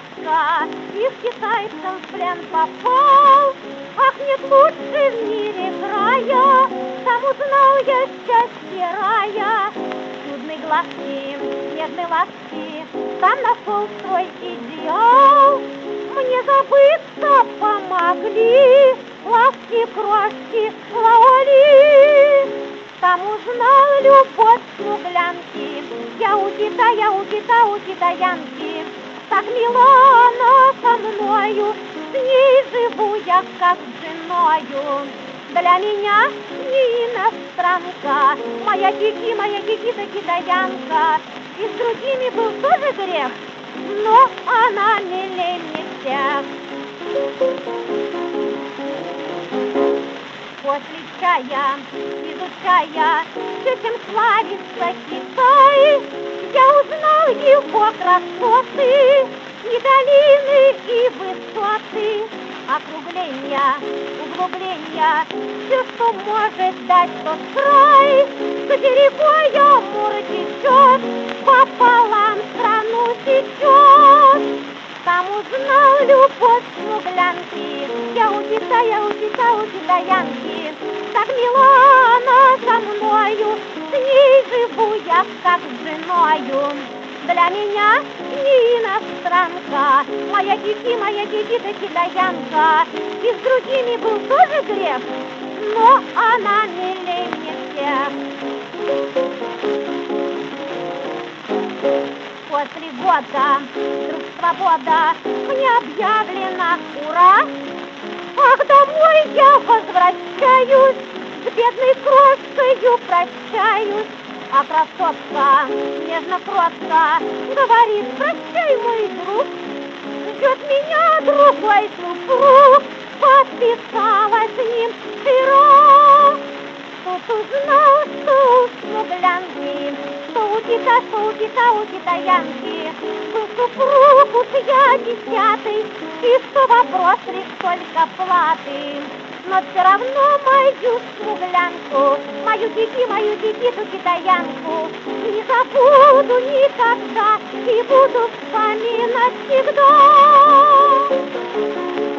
девушка из китайцев в плен попал. Ах, нет лучше в мире края, там узнал я счастье рая. Чудные глазки, нежные ласки, там нашел свой идеал. Мне забыться помогли ласки, крошки, лаули. Там узнал любовь смуглянки, я у китаянки. Так мила она со мною, с ней живу я как с женою. Для меня не иностранка, моя кикита китаянка. И с другими был тоже грех, но она милей мне всех. После чая, изучая все, чем славится Китай, я узнал его красоты, и долины, и высоты, округления, углубления, все, что может дать тот край, где рекой Амур течет, пополам страну сечет. Там узнал любовь смуглянки, я у китаянки. Так мила она со мною, с ней живу я как с женою. Для меня не иностранка, моя кикита китаянка. И с другими был тоже грех, но она милей мне всех. После года вдруг свобода мне объявлена, ура! Ах, домой я возвращаюсь, с бедной крошкою прощаюсь. А красотка, нежно-кротко, говорит: прощай, мой друг, ждет меня другой супруг. Подписалась с ним вчера. Тут узнал, что у смуглянки, что у китаянки был супруг уж я 10-й, и что вопрос лишь только платы. Но все равно мою смуглянку, мою кикиту китаянку не забуду никогда и буду вспоминать всегда.